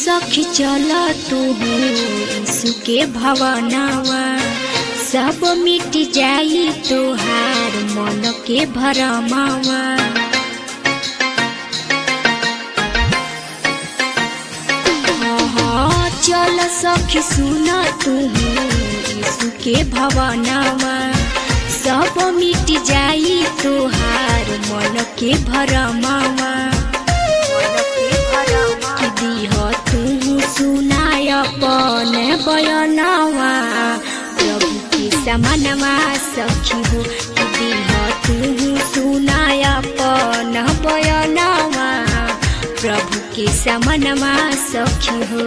सखी चल तू यीशु के भवनवा, सब मिट जाई तोहार मन के भरमावा। चल सखी सुन तू यीशु के भवनवा, सब मिट जाई तोहार मन के भरमावा। दीह तू सुनाय अपन बयनवा, प्रभु के समानवा सखी हो। दीह तू सुनाय अपन बयनवा, प्रभु के समानवा सखी हो।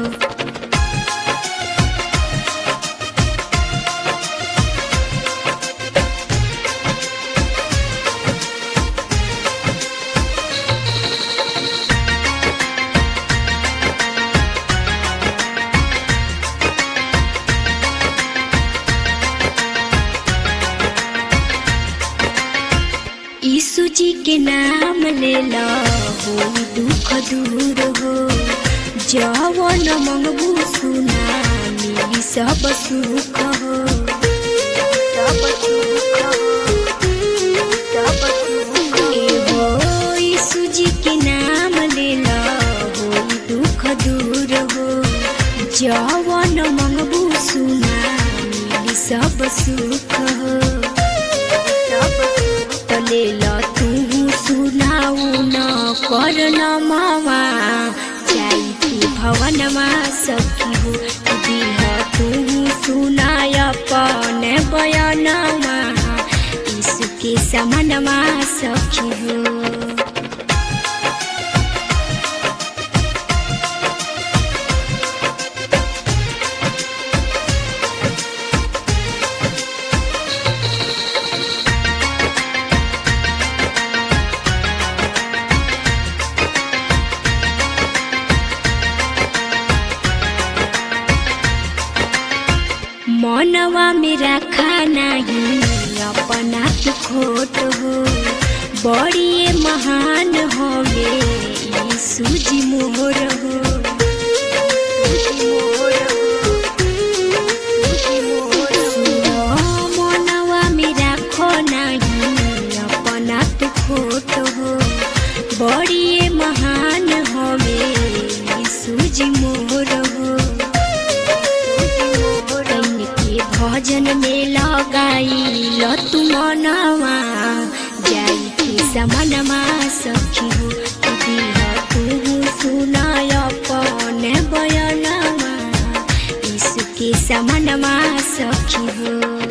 यीशु जी के नाम ले लो हो दुख दूर हो, जवन मंगबू सुना मिली सब सुख हो। यीशु जी के नाम ले लो हो दुख दूर हो, जवन मंगबू सुना मिली सब सुख हो। ले लो तू सुनाऊ न कर न मावा, जाई तू भवनमा सखी हो। दीह तू सुनाय अपन बयनमा, यीशु के समानमा सखी हो। मनवा मेरा खाना ही अपना तू खोट हो, बड़ी महान होवे यीशु जी मोर हो। मनवा मेरा खाना ही अपना तू खोट हो, बड़ी महान होवे यीशु जी मोर हो। भजन में लगाई लो तू मनवा, जाई के समानमा सखी हो। दीह तू सुनाय अपन बयनवा, यीशु के समानमा सखी हो।